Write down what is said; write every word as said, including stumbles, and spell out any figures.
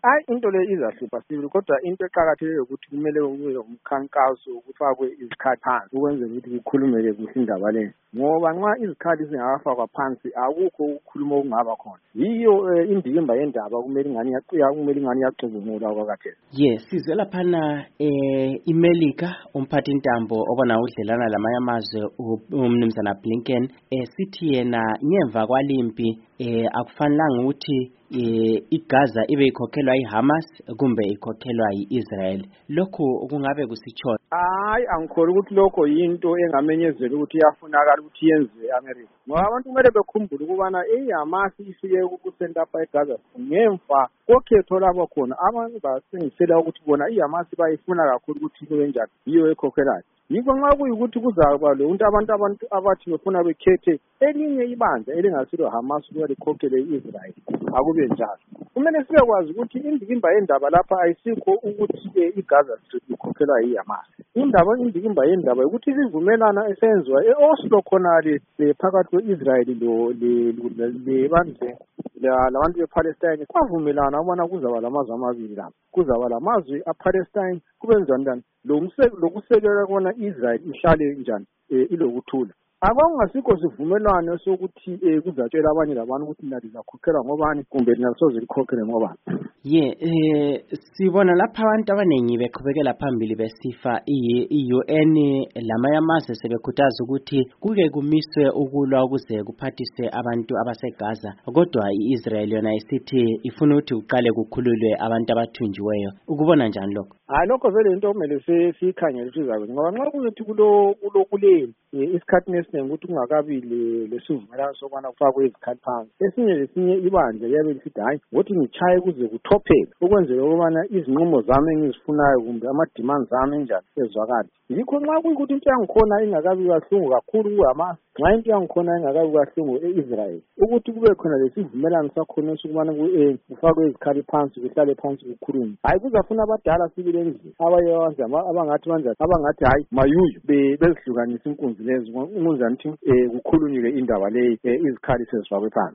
Hayi into le izahlupha sibili kodwa into eqakathekile ukuthi kumele kube umkhankaso ukufakwe izikhathi phansi ukwenzela ukuthi kukhulumeke kuhle indaba le ngoba nxa izikhathi zingakafakwa phansi akukho ukukhuluma okungaba khona yiyo indikimba yendaba kumele ingani yaqiya kumele ingani yacubungula okwakhathesi. Yes sizwe laphana eh iMelika umphathi intambo obona udlelana lamanye amazwe umnumzana Blinken eh sithi yena ngemva kwalimpi eh akufanelanga ukuthi eh iGaza ibe ikhokhelwa iHamas kumbe ikhokhelwa iIsrael lokho kungabe kusitshona. Hayi angikholwa ukuthi lokho yinto engamenyezela ukuthi iyafunakala ukuthi yenziwe eAmerica ngoba abantu kumele bekhumbule ukubana iHamas ifike ku-center lapha eGaza ngemva kokhetho labo khona abantu basengisela ukuthi bona iHamas bayifuna kakhulu ukuthi ibe kanjani yiyo ekhokhelayo. Yiko nxa kuyikuthi kuzaba lo into abantu abantu abathi befuna bekhethe elinye ibandla elingasilo Hamas ukuba likhokhele iIsrael akube njalo. Kumele sibekwazi ukuthi indikimba yendaba lapha ayisikho ukuthi iGaza Strip ikhokhelwa iHamas. Indaba indikimba yendaba ukuthi izivumelana esenziwa eOslo khonale phakathi kweIsrael lo le bandle labantu bePalestine kwavumelana ubona kuzaba lamazwe amabili lapha kuzaba lamazwe aPalestine kube njani njani lokusekela kona Israel ihlale njani ilokuthula. Abangasikho sivumelwano sokuthi kuzatshela abanye labantu ukuthi nali zakhokhela ngobani kumbe nalisoze likhokhele ngobani. Ye eh sibona lapha abantu abanengi beqhubekela phambili besifa i-U N lamanye amazwe sebekhuthaza ukuthi kuke kumiswe ukulwa ukuze kuphathise abantu abaseGaza kodwa iIsrael yona isithi ifuna ukuthi uqale kukhululwe abantu abathunjiweyo ukubona njani lokho. Hayi lokho vele into kumele sikhangele ukuthi izakwenza ngoba nxa kuzothi kulo kulokule isikhathi nesiningi ukuthi kungakabili lesivumelano sokwana kufakwe izikhathi phansi esinye lesinye ibandla liyabe lisithi hayi ngothi ngichaye kuze kuthophele ukwenzela ukubana izinqumo zami engizifunayo kumbe ama-demands ami enjani ezwakala. Yikho nxa kuyikuthi into yangikhona ingakabi kahlungu kakhulu kuHamas nxa into yangikhona ingakabi kahlungu e-Israel ukuthi kube khona lesivumelano sakhona sokubana kufakwe izikhathi phansi kuhlale phansi kukhulunywe. Hayi kuzafuna abadala sibili endlini abaye abangathi banjani abangathi hayi mayuyu bezihlukanisa inkunzi lezi ukunzani ukuthi kukhulunywe indaba leyi izikhali sezifakwe phansi.